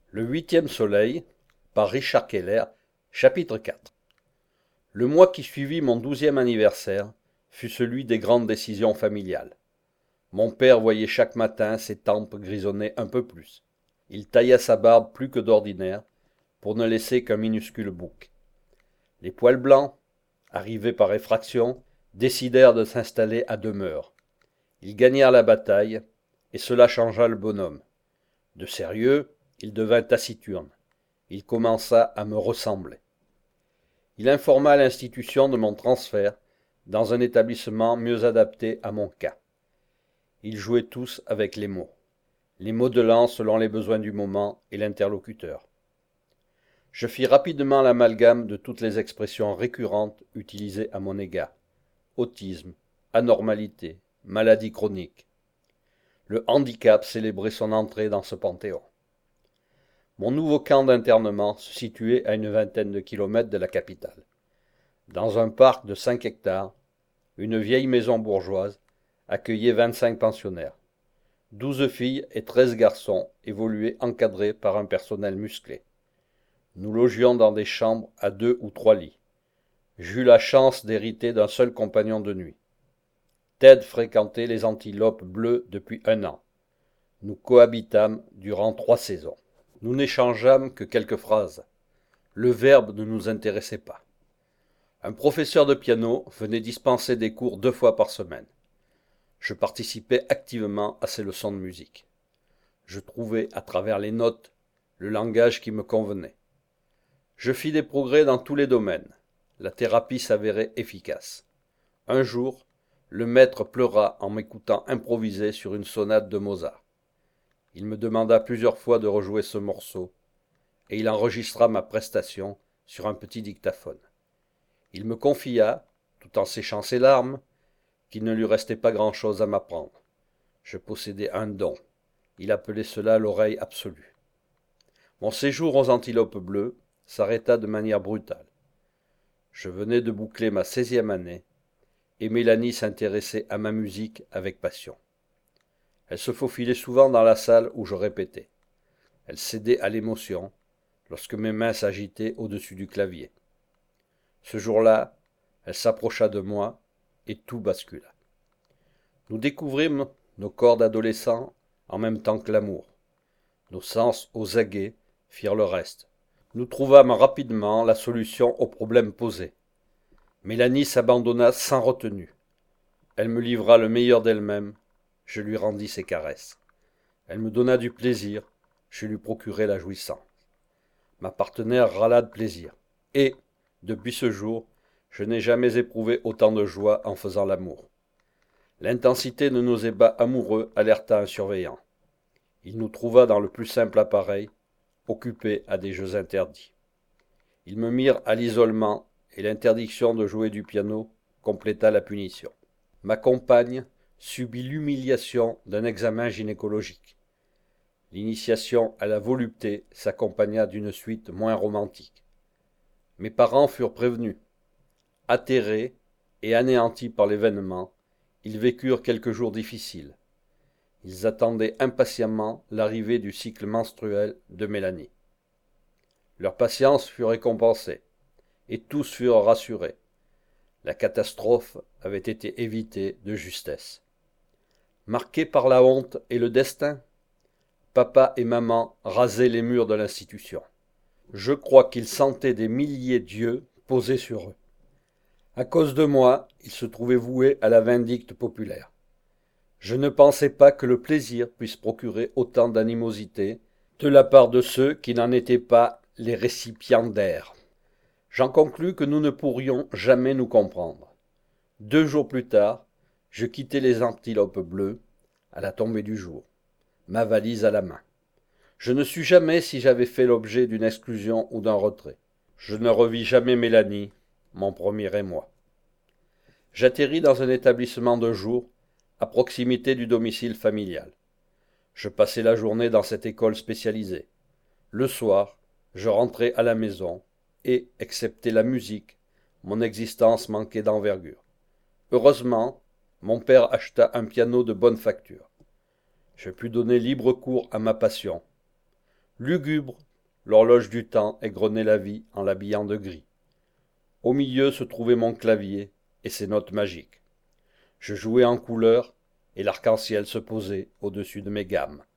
Le huitième soleil, par Richard Keller, chapitre 4. Le mois qui suivit mon 12e anniversaire fut celui des grandes décisions familiales. Mon père voyait chaque matin ses tempes grisonner un peu plus. Il tailla sa barbe plus que d'ordinaire, pour ne laisser qu'un minuscule bouc. Les poils blancs, arrivés par effraction, décidèrent de s'installer à demeure. Ils gagnèrent la bataille, et cela changea le bonhomme. De sérieux, il devint taciturne. Il commença à me ressembler. Il informa l'institution de mon transfert dans un établissement mieux adapté à mon cas. Ils jouaient tous avec les modelant selon les besoins du moment et l'interlocuteur. Je fis rapidement l'amalgame de toutes les expressions récurrentes utilisées à mon égard. Autisme, anormalité, maladie chronique. Le handicap célébrait son entrée dans ce panthéon. Mon nouveau camp d'internement se situait à une vingtaine de kilomètres de la capitale. Dans un parc de 5 hectares, une vieille maison bourgeoise accueillait 25 pensionnaires. 12 filles et 13 garçons évoluaient encadrés par un personnel musclé. Nous logions dans des chambres à 2 ou 3 lits. J'eus la chance d'hériter d'un seul compagnon de nuit. Ted fréquentait les Antilopes bleues depuis 1 an. Nous cohabitâmes durant 3 saisons. Nous n'échangeâmes que quelques phrases. Le verbe ne nous intéressait pas. Un professeur de piano venait dispenser des cours 2 fois par semaine. Je participais activement à ses leçons de musique. Je trouvais à travers les notes le langage qui me convenait. Je fis des progrès dans tous les domaines. La thérapie s'avérait efficace. Un jour, le maître pleura en m'écoutant improviser sur une sonate de Mozart. Il me demanda plusieurs fois de rejouer ce morceau, et il enregistra ma prestation sur un petit dictaphone. Il me confia, tout en séchant ses larmes, qu'il ne lui restait pas grand-chose à m'apprendre. Je possédais un don. Il appelait cela l'oreille absolue. Mon séjour aux Antilopes bleues s'arrêta de manière brutale. Je venais de boucler ma 16e année, et Mélanie s'intéressait à ma musique avec passion. Elle se faufilait souvent dans la salle où je répétais. Elle cédait à l'émotion lorsque mes mains s'agitaient au-dessus du clavier. Ce jour-là, elle s'approcha de moi et tout bascula. Nous découvrîmes nos corps d'adolescents en même temps que l'amour. Nos sens aux aguets firent le reste. Nous trouvâmes rapidement la solution au problème posé. Mélanie s'abandonna sans retenue. Elle me livra le meilleur d'elle-même. Je lui rendis ses caresses. Elle me donna du plaisir. Je lui procurai la jouissance. Ma partenaire râla de plaisir. Et, depuis ce jour, je n'ai jamais éprouvé autant de joie en faisant l'amour. L'intensité de nos ébats amoureux alerta un surveillant. Il nous trouva dans le plus simple appareil, occupés à des jeux interdits. Ils me mirent à l'isolement et l'interdiction de jouer du piano compléta la punition. Ma compagne subit l'humiliation d'un examen gynécologique. L'initiation à la volupté s'accompagna d'une suite moins romantique. Mes parents furent prévenus. Atterrés et anéantis par l'événement, ils vécurent quelques jours difficiles. Ils attendaient impatiemment l'arrivée du cycle menstruel de Mélanie. Leur patience fut récompensée, et tous furent rassurés. La catastrophe avait été évitée de justesse. Marqués par la honte et le destin, papa et maman rasaient les murs de l'institution. Je crois qu'ils sentaient des milliers d'yeux posés sur eux. À cause de moi, ils se trouvaient voués à la vindicte populaire. Je ne pensais pas que le plaisir puisse procurer autant d'animosité de la part de ceux qui n'en étaient pas les récipiendaires. J'en conclus que nous ne pourrions jamais nous comprendre. 2 jours plus tard, je quittai les Antilopes bleues à la tombée du jour, ma valise à la main. Je ne sus jamais si j'avais fait l'objet d'une exclusion ou d'un retrait. Je ne revis jamais Mélanie, mon premier émoi. J'atterris dans un établissement de jour, à proximité du domicile familial. Je passai la journée dans cette école spécialisée. Le soir, je rentrai à la maison, et, excepté la musique, mon existence manquait d'envergure. Heureusement, mon père acheta un piano de bonne facture. Je pus donner libre cours à ma passion. Lugubre, l'horloge du temps égrenait la vie en l'habillant de gris. Au milieu se trouvait mon clavier et ses notes magiques. Je jouais en couleurs et l'arc-en-ciel se posait au-dessus de mes gammes.